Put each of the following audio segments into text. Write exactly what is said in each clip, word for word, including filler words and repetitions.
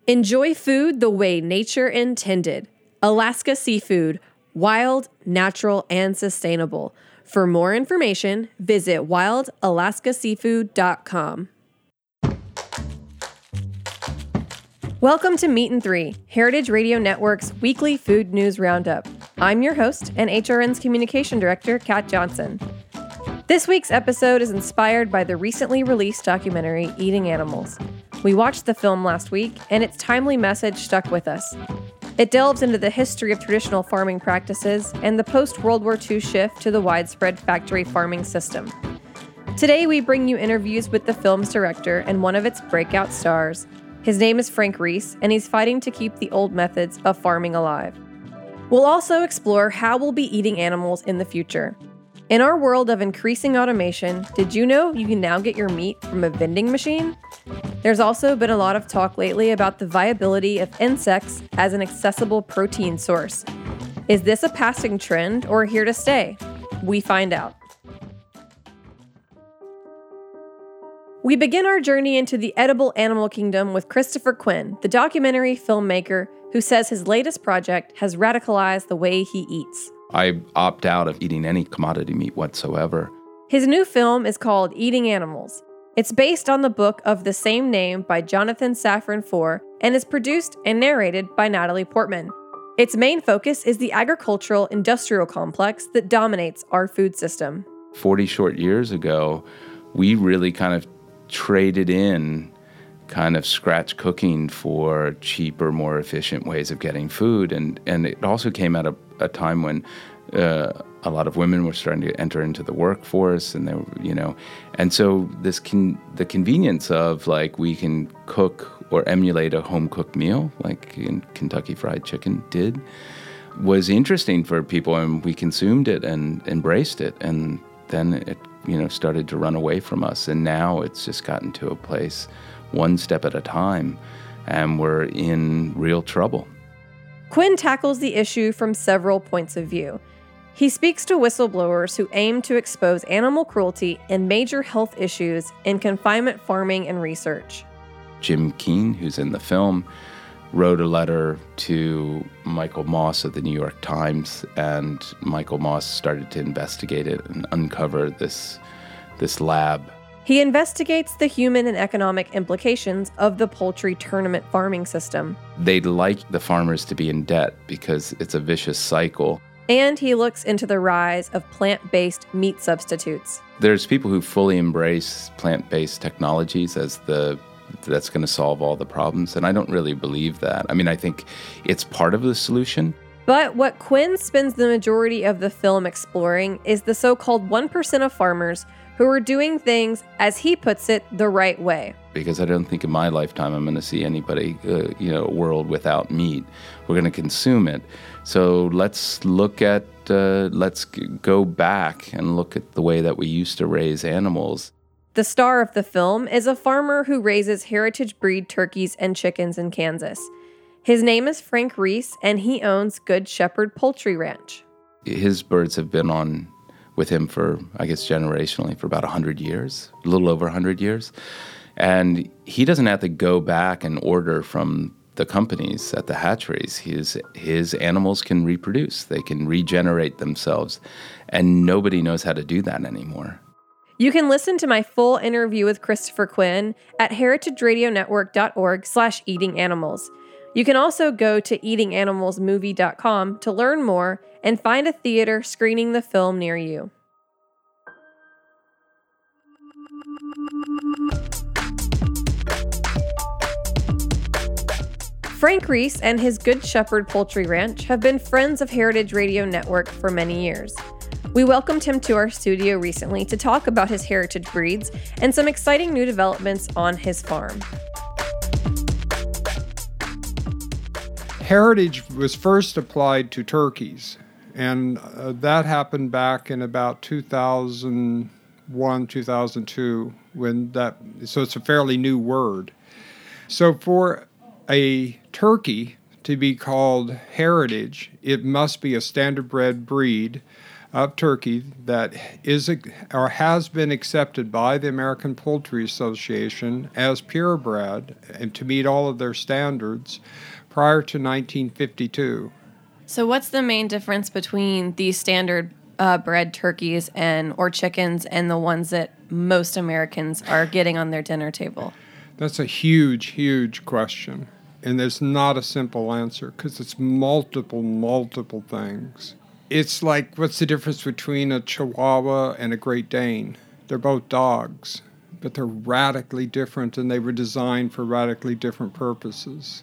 Enjoy food the way nature intended. Alaska Seafood, wild, natural, and sustainable. For more information, visit wild alaska seafood dot com. Welcome to Meat and Three, Heritage Radio Network's weekly food news roundup. I'm your host and H R N's communication director, Kat Johnson. This week's episode is inspired by the recently released documentary, Eating Animals. We watched the film last week, and its timely message stuck with us. It delves into the history of traditional farming practices and the post-World War Two shift to the widespread factory farming system. Today, we bring you interviews with the film's director and one of its breakout stars. His name is Frank Reese, and he's fighting to keep the old methods of farming alive. We'll also explore how we'll be eating animals in the future. In our world of increasing automation, did you know you can now get your meat from a vending machine? There's also been a lot of talk lately about the viability of insects as an accessible protein source. Is this a passing trend or here to stay? We find out. We begin our journey into the edible animal kingdom with Christopher Quinn, the documentary filmmaker who says his latest project has radicalized the way he eats. I opt out of eating any commodity meat whatsoever. His new film is called Eating Animals. It's based on the book of the same name by Jonathan Safran Foer and is produced and narrated by Natalie Portman. Its main focus is the agricultural industrial complex that dominates our food system. forty short years ago, we really kind of traded in kind of scratch cooking for cheaper, more efficient ways of getting food. And, and it also came at a, a time when uh, a lot of women were starting to enter into the workforce, and they were, you know, and so this con- the convenience of like we can cook or emulate a home cooked meal, like in Kentucky Fried Chicken did, was interesting for people, and we consumed it and embraced it, and then it, you know, started to run away from us, and now it's just gotten to a place one step at a time, and we're in real trouble. Quinn tackles the issue from several points of view. He speaks to whistleblowers who aim to expose animal cruelty and major health issues in confinement farming and research. Jim Keane, who's in the film, wrote a letter to Michael Moss of the New York Times, and Michael Moss started to investigate it and uncover this, this lab. He investigates the human and economic implications of the poultry tournament farming system. They'd like the farmers to be in debt because it's a vicious cycle. And he looks into the rise of plant-based meat substitutes. There's people who fully embrace plant-based technologies as the that's going to solve all the problems, and I don't really believe that. I mean, I think it's part of the solution. But what Quinn spends the majority of the film exploring is the so-called one percent of farmers who are doing things, as he puts it, the right way. Because I don't think in my lifetime I'm going to see anybody, uh, you know, a world without meat. We're going to consume it. So let's look at, uh, let's g- go back and look at the way that we used to raise animals. The star of the film is a farmer who raises heritage breed turkeys and chickens in Kansas. His name is Frank Reese, and he owns Good Shepherd Poultry Ranch. His birds have been on with him for, I guess, generationally for about one hundred years, a little over one hundred years. And he doesn't have to go back and order from the companies at the hatcheries. His, his animals can reproduce. They can regenerate themselves. And nobody knows how to do that anymore. You can listen to my full interview with Christopher Quinn at heritageradionetwork.org slash eating animals. You can also go to eating animals movie dot com to learn more and find a theater screening the film near you. Frank Reese and his Good Shepherd Poultry Ranch have been friends of Heritage Radio Network for many years. We welcomed him to our studio recently to talk about his heritage breeds and some exciting new developments on his farm. Heritage was first applied to turkeys, and uh, that happened back in about two thousand one, two thousand two, when that, so it's a fairly new word. So for a turkey to be called heritage, it must be a standard bred breed of turkey that is or has been accepted by the American Poultry Association as purebred and to meet all of their standards prior to nineteen fifty-two. So what's the main difference between these standard uh, bred turkeys and or chickens and the ones that most Americans are getting on their dinner table? That's a huge, huge question. And there's not a simple answer because it's multiple, multiple things. It's like, what's the difference between a Chihuahua and a Great Dane? They're both dogs, but they're radically different and they were designed for radically different purposes.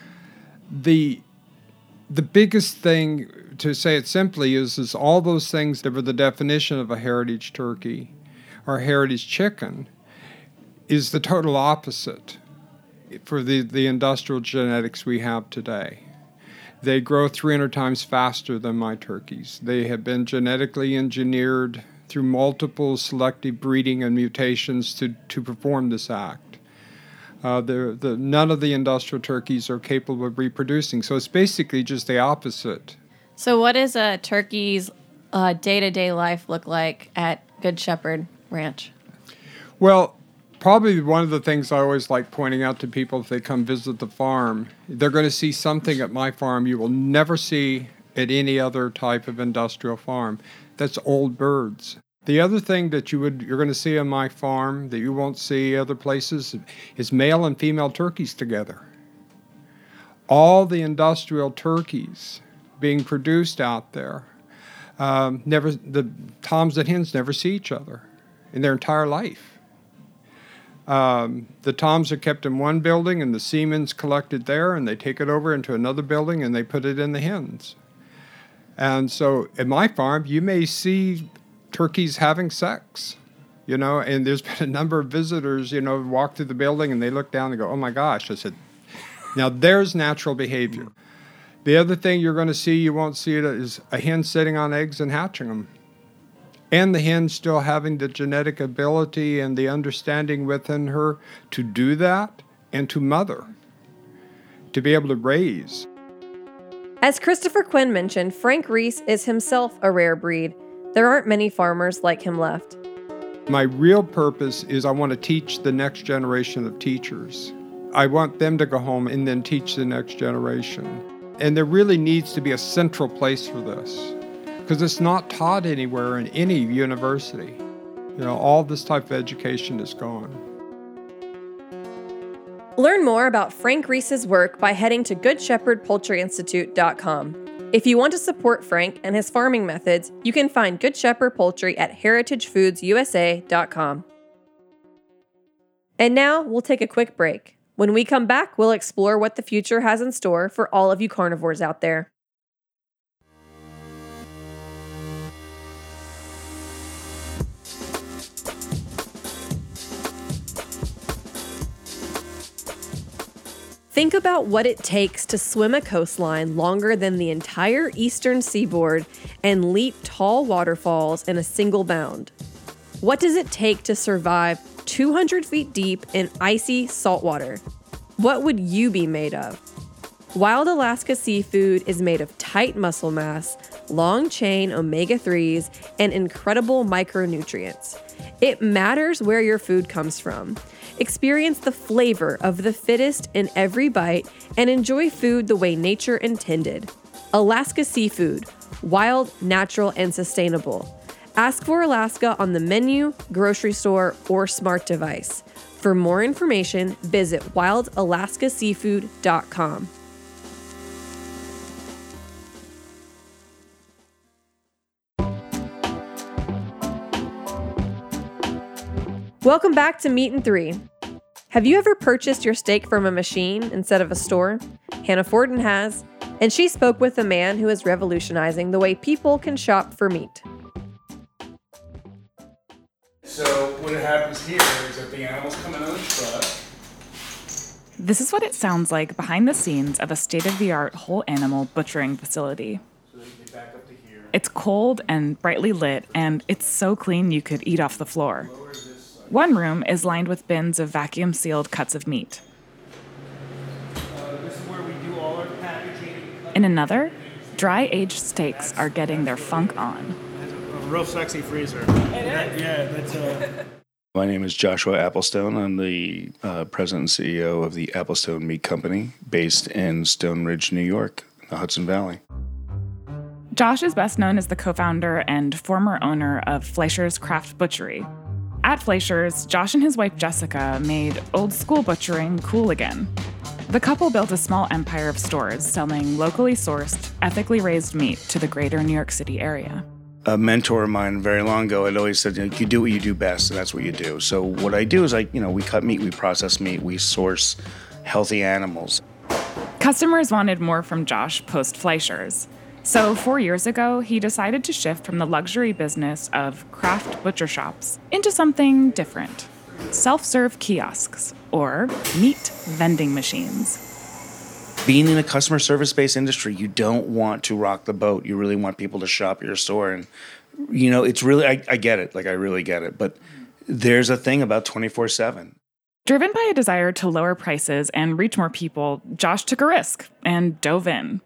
The the biggest thing, to say it simply, is, is all those things that were the definition of a heritage turkey or heritage chicken is the total opposite for the, the industrial genetics we have today. They grow three hundred times faster than my turkeys. They have been genetically engineered through multiple selective breeding and mutations to, to perform this act. Uh, the, the, none of the industrial turkeys are capable of reproducing, so it's basically just the opposite. So what does a turkey's uh, day-to-day life look like at Good Shepherd Ranch? Well, probably one of the things I always like pointing out to people if they come visit the farm, they're going to see something at my farm you will never see at any other type of industrial farm. That's old birds. The other thing that you would, you're going to see on my farm that you won't see other places is male and female turkeys together. All the industrial turkeys being produced out there, um, never the toms and hens never see each other in their entire life. Um, the toms are kept in one building and the semen's collected there, and they take it over into another building and they put it in the hens. And so at my farm, you may see turkeys having sex, you know, and there's been a number of visitors, you know, walk through the building and they look down and go, oh my gosh. I said, now there's natural behavior. The other thing you're going to see, you won't see it, is a hen sitting on eggs and hatching them. And the hen still having the genetic ability and the understanding within her to do that and to mother, to be able to raise. As Christopher Quinn mentioned, Frank Reese is himself a rare breed. There aren't many farmers like him left. My real purpose is I want to teach the next generation of teachers. I want them to go home and then teach the next generation. And there really needs to be a central place for this, because it's not taught anywhere in any university. You know, all this type of education is gone. Learn more about Frank Reese's work by heading to good shepherd poultry institute dot com. If you want to support Frank and his farming methods, you can find Good Shepherd Poultry at heritage foods u s a dot com. And now we'll take a quick break. When we come back, we'll explore what the future has in store for all of you carnivores out there. Think about what it takes to swim a coastline longer than the entire eastern seaboard and leap tall waterfalls in a single bound. What does it take to survive two hundred feet deep in icy saltwater? What would you be made of? Wild Alaska seafood is made of tight muscle mass, long-chain omega threes, and incredible micronutrients. It matters where your food comes from. Experience the flavor of the fittest in every bite and enjoy food the way nature intended. Alaska Seafood, wild, natural, and sustainable. Ask for Alaska on the menu, grocery store, or smart device. For more information, visit wild alaska seafood dot com. Welcome back to Meat and Three. Have you ever purchased your steak from a machine instead of a store? Hannah Forden has, and she spoke with a man who is revolutionizing the way people can shop for meat. So what happens here is that the animals come in on a truck. This is what it sounds like behind the scenes of a state-of-the-art whole animal butchering facility. So they get back up to here. It's cold and brightly lit, and it's so clean you could eat off the floor. One room is lined with bins of vacuum-sealed cuts of meat. Uh, this is where we do all our packaging. In another, dry-aged steaks are getting their funk on. real sexy freezer. That, yeah, that's uh My name is Joshua Applestone. I'm the uh, president and C E O of the Applestone Meat Company, based in Stone Ridge, New York, in the Hudson Valley. Josh is best known as the co-founder and former owner of Fleischer's Craft Butchery. At Fleischer's, Josh and his wife Jessica made old school butchering cool again. The couple built a small empire of stores selling locally sourced, ethically raised meat to the greater New York City area. A mentor of mine very long ago had always said, you know, you do what you do best, and that's what you do. So what I do is, I, you know, we cut meat, we process meat, we source healthy animals. Customers wanted more from Josh post Fleischer's. So four years ago, he decided to shift from the luxury business of craft butcher shops into something different. Self-serve kiosks, or meat vending machines. Being in a customer service-based industry, you don't want to rock the boat. You really want people to shop at your store. And, you know, it's really, I, I get it. Like, I really get it. But there's a thing about twenty-four seven. Driven by a desire to lower prices and reach more people, Josh took a risk and dove in.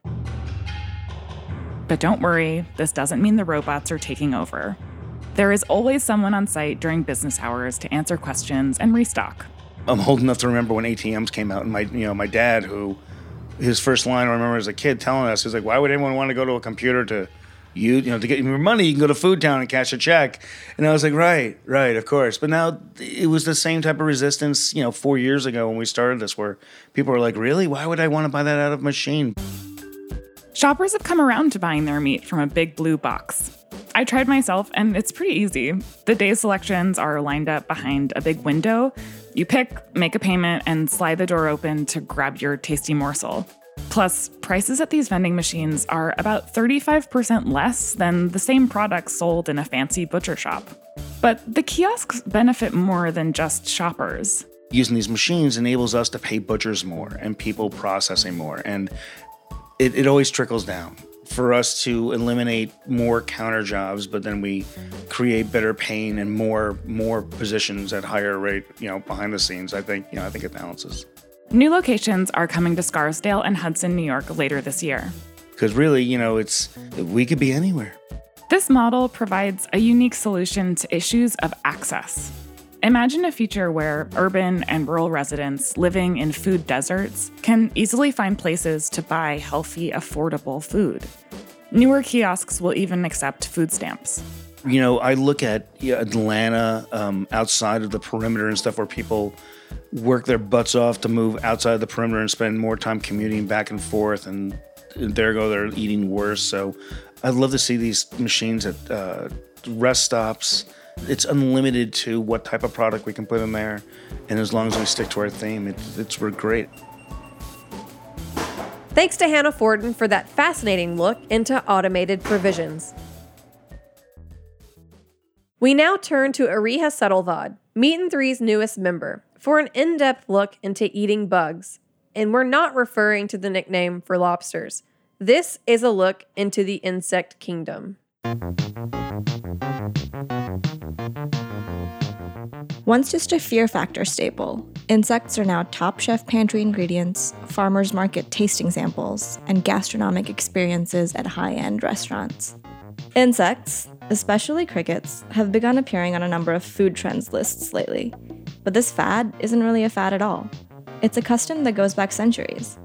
But don't worry, this doesn't mean the robots are taking over. There is always someone on site during business hours to answer questions and restock. I'm old enough to remember when A T Ms came out, and my, you know, my dad, who, his first line I remember as a kid telling us, he's like, why would anyone want to go to a computer to, you, you know, to get your money? You can go to Food Town and cash a check. And I was like, right, right, of course. But now it was the same type of resistance, you know, four years ago when we started this, where people were like, really? Why would I want to buy that out of a machine? Shoppers have come around to buying their meat from a big blue box. I tried myself, and it's pretty easy. The day selections are lined up behind a big window. You pick, make a payment, and slide the door open to grab your tasty morsel. Plus, prices at these vending machines are about thirty-five percent less than the same products sold in a fancy butcher shop. But the kiosks benefit more than just shoppers. Using these machines enables us to pay butchers more and people processing more. And it, it always trickles down. For us to eliminate more counter jobs, but then we create better paying and more more positions at higher rate, you know, behind the scenes. I think, you know, I think it balances. New locations are coming to Scarsdale and Hudson, New York later this year. Because really, you know, it's we could be anywhere. This model provides a unique solution to issues of access. Imagine a future where urban and rural residents living in food deserts can easily find places to buy healthy, affordable food. Newer kiosks will even accept food stamps. You know, I look at yeah, Atlanta, um, outside of the perimeter and stuff, where people work their butts off to move outside the perimeter and spend more time commuting back and forth, and there go they're eating worse. So I'd love to see these machines at uh, rest stops. It's unlimited to what type of product we can put in there, and as long as we stick to our theme, it, it's we're great. Thanks to Hannah Forden for that fascinating look into automated provisions. We now turn to Ariha Settlvad, Meat and Three's newest member, for an in-depth look into eating bugs. And we're not referring to the nickname for lobsters. This is a look into the insect kingdom. Once just a Fear Factor staple, insects are now top chef pantry ingredients, farmers market tasting samples, and gastronomic experiences at high-end restaurants. Insects, especially crickets, have begun appearing on a number of food trends lists lately. But this fad isn't really a fad at all. It's a custom that goes back centuries.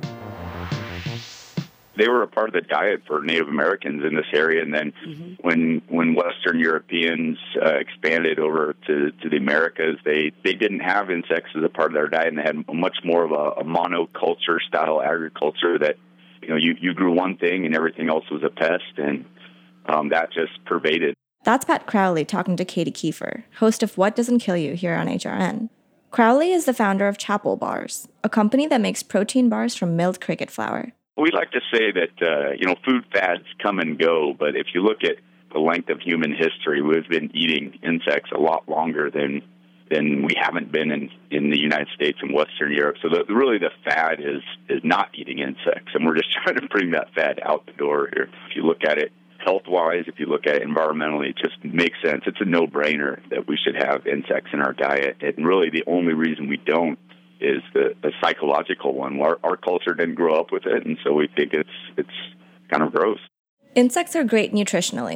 They were a part of the diet for Native Americans in this area, and then mm-hmm. when when Western Europeans uh, expanded over to, to the Americas, they, they didn't have insects as a part of their diet, and they had much more of a, a monoculture style agriculture that, you know, you, you grew one thing and everything else was a pest, and um, that just pervaded. That's Pat Crowley talking to Katie Kiefer, host of What Doesn't Kill You here on H R N. Crowley is the founder of Chapel Bars, a company that makes protein bars from milled cricket flour. We like to say that, uh, you know, food fads come and go, but if you look at the length of human history, we've been eating insects a lot longer than than we haven't been in, in the United States and Western Europe. So the, really the fad is, is not eating insects, and we're just trying to bring that fad out the door here. If you look at it health-wise, if you look at it environmentally, it just makes sense. It's a no-brainer that we should have insects in our diet, and really the only reason we don't is the, the psychological one. Our, our culture didn't grow up with it, and so we think it's it's kind of gross. Insects are great nutritionally,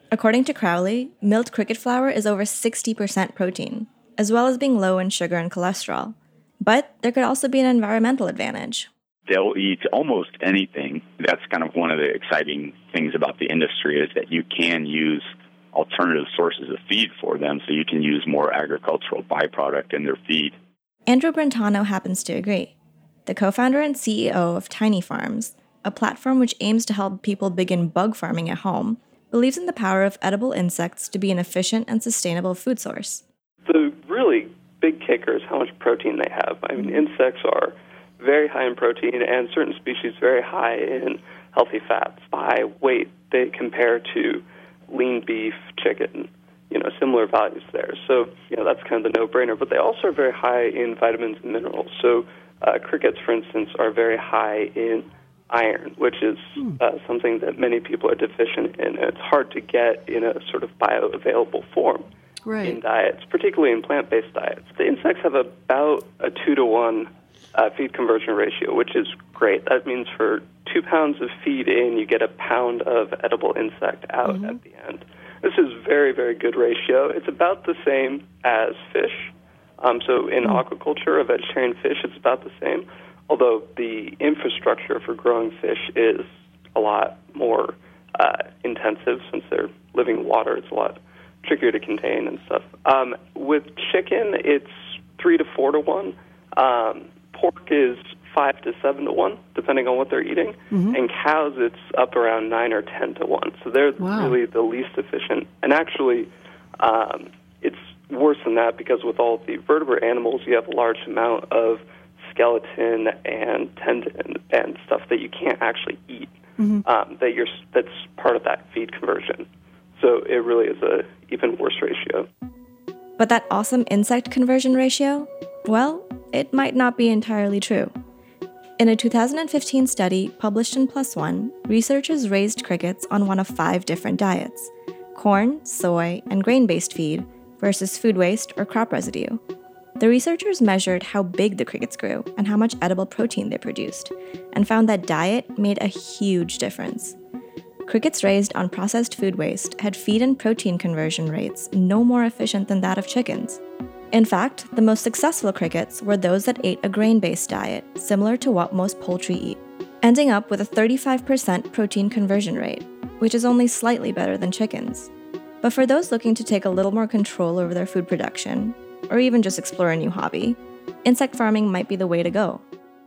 According to Crowley, milled cricket flour is over sixty percent protein, as well as being low in sugar and cholesterol. But there could also be an environmental advantage. They'll eat almost anything. That's kind of one of the exciting things about the industry is that you can use alternative sources of feed for them, so you can use more agricultural byproduct in their feed. Andrew Brentano happens to agree. The co-founder and C E O of Tiny Farms, a platform which aims to help people begin bug farming at home, believes in the power of edible insects to be an efficient and sustainable food source. The really big kicker is how much protein they have. I mean, insects are very high in protein, and certain species very high in healthy fats. By weight, they compare to lean beef, chicken, you know, similar values there. So, you know, that's kind of the no-brainer. But they also are very high in vitamins and minerals. So uh, crickets, for instance, are very high in iron, which is uh, something that many people are deficient in. And it's hard to get in a sort of bioavailable form right. in diets, particularly in plant-based diets. The insects have about a two to one uh, feed conversion ratio, which is great. That means for two pounds of feed in, you get a pound of edible insect out mm-hmm. at the end. This is very, very good ratio. It's about the same as fish. Um, so in mm-hmm. aquaculture, a vegetarian fish, it's about the same, although the infrastructure for growing fish is a lot more uh, intensive since they're living in water. It's a lot trickier to contain and stuff. Um, with chicken, it's three to four to one. Um, pork is five to seven to one, depending on what they're eating. Mm-hmm. And cows, it's up around nine or ten to one. So they're wow. really the least efficient. And actually, um, it's worse than that because with all the vertebrate animals, you have a large amount of skeleton and tendon and stuff that you can't actually eat. Mm-hmm. Um, that you're that's part of that feed conversion. So it really is a even worse ratio. But that awesome insect conversion ratio, well, it might not be entirely true. In a two thousand fifteen study published in PLOS ONE, researchers raised crickets on one of five different diets: corn, soy, and grain-based feed versus food waste or crop residue. The researchers measured how big the crickets grew and how much edible protein they produced, and found that diet made a huge difference. Crickets raised on processed food waste had feed and protein conversion rates no more efficient than that of chickens. In fact, the most successful crickets were those that ate a grain-based diet, similar to what most poultry eat, ending up with a thirty-five percent protein conversion rate, which is only slightly better than chickens. But for those looking to take a little more control over their food production, or even just explore a new hobby, insect farming might be the way to go.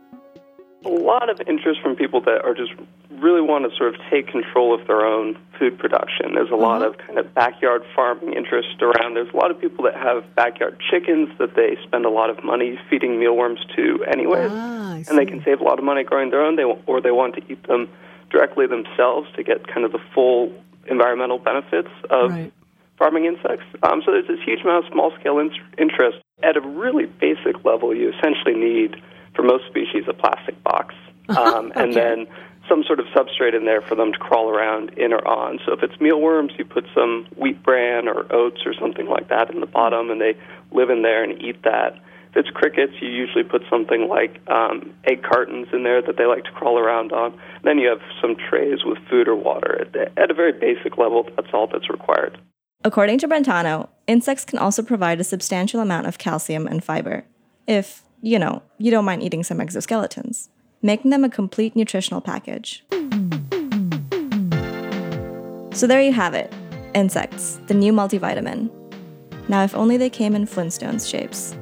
A lot of interest from people that are just really want to sort of take control of their own food production. There's a mm-hmm. lot of kind of backyard farming interest around. There's a lot of people that have backyard chickens that they spend a lot of money feeding mealworms to anyways, ah, and they can save a lot of money growing their own, they, or they want to eat them directly themselves to get kind of the full environmental benefits of right. farming insects. Um, so there's this huge amount of small-scale in- interest. At a really basic level, you essentially need, for most species, a plastic box, um, okay. and then some sort of substrate in there for them to crawl around in or on. So if it's mealworms, you put some wheat bran or oats or something like that in the bottom, and they live in there and eat that. If it's crickets, you usually put something like um, egg cartons in there that they like to crawl around on. Then you have some trays with food or water. At, at a very basic level, that's all that's required. According to Brentano, insects can also provide a substantial amount of calcium and fiber, if, you know, you don't mind eating some exoskeletons, making them a complete nutritional package. So there you have it, insects, the new multivitamin. Now if only they came in Flintstones shapes.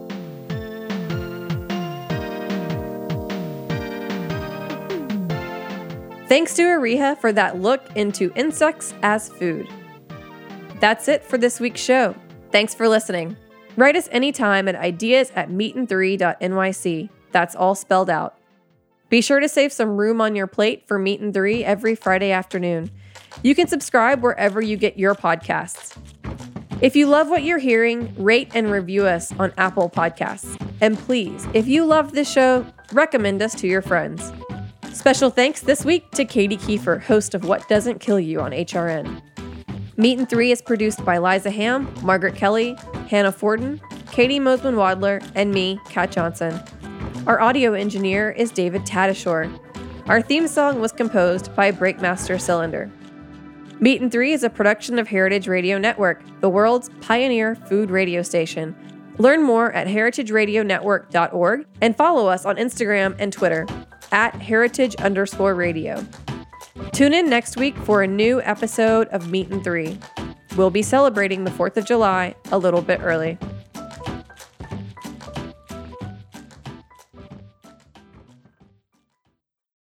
Thanks to Ariha for that look into insects as food. That's it for this week's show. Thanks for listening. Write us anytime at ideas at meat and three dot n y c. That's all spelled out. Be sure to save some room on your plate for Meat and Three every Friday afternoon. You can subscribe wherever you get your podcasts. If you love what you're hearing, rate and review us on Apple Podcasts. And please, if you love this show, recommend us to your friends. Special thanks this week to Katie Kiefer, host of What Doesn't Kill You on H R N. Meat and Three is produced by Liza Ham, Margaret Kelly, Hannah Forden, Katie Mosman-Wadler, and me, Kat Johnson. Our audio engineer is David Tadashore. Our theme song was composed by Breakmaster Cylinder. Meat and Three is a production of Heritage Radio Network, the world's pioneer food radio station. Learn more at heritage radio network dot org and follow us on Instagram and Twitter at heritage underscore radio. Tune in next week for a new episode of Meat and Three. We'll be celebrating the fourth of July a little bit early.